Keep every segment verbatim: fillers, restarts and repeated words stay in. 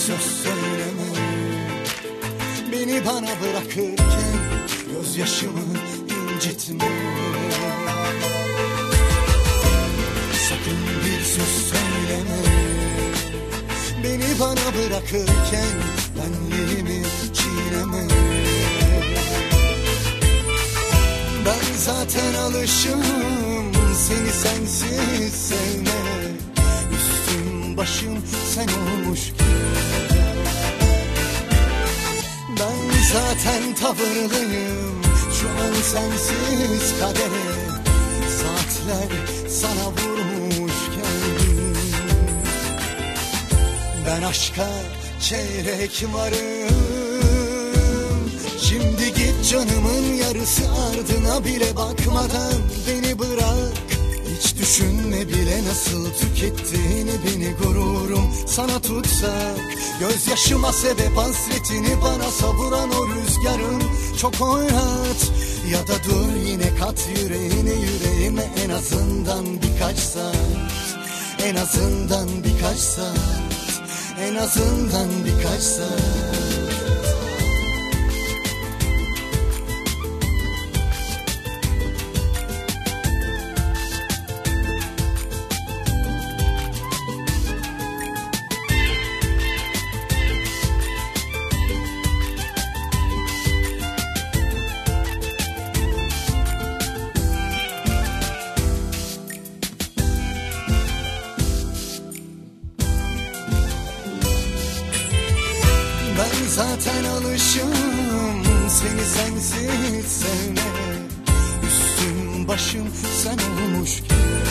söz söyleme. Beni bana bırakırken gözyaşımı incitme. Sakın bir söz söyleme. Beni bana bırakırken benliğimi çiğneme. Ben zaten alışım seni sensiz sevmeye. Üstüm başım sen olmuşken. Ben zaten tavırlıyım şu an sensiz kadere. Saatler sana vurmuşken. Ben aşka çeyrek varım. Şimdi git canımın yarısı, ardına bile bakmadan beni bırak. Hiç düşünme bile nasıl tükettiğini beni, gururum sana tutsa. Gözyaşıma sebep hasretini bana savuran o rüzgarın. Çok oynat ya da dur yine, kat yüreğini yüreğime. En azından birkaç saat, en azından birkaç saat, en azından birkaç saat. Ben zaten alışım seni sensiz sevmeye. Üstüm başım sen olmuşken.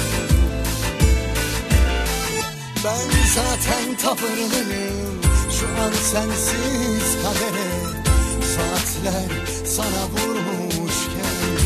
Ben zaten tavırlıyım şu an sensiz kadere. Saatler sana vurmuşken.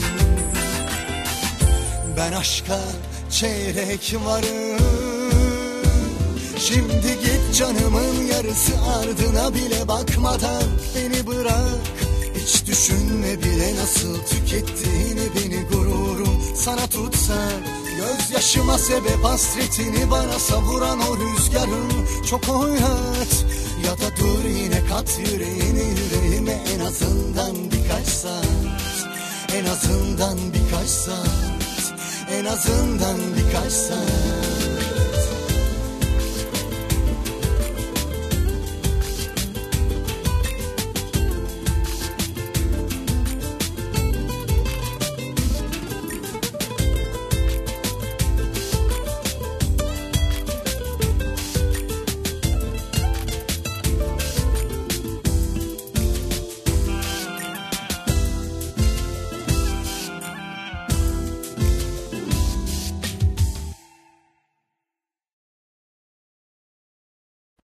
Ben aşka çeyrek varım. Şimdi git canımın yarısı, ardına bile bakmadan beni bırak. Hiç düşünme bile nasıl tükettiğini beni, gururum sana tutsa. Gözyaşıma sebep hasretini bana savuran o rüzgarın. Çok oynat ya da dur yine, kat yüreğini yüreğime. En azından birkaç saat, en azından birkaç saat, en azından birkaç saat.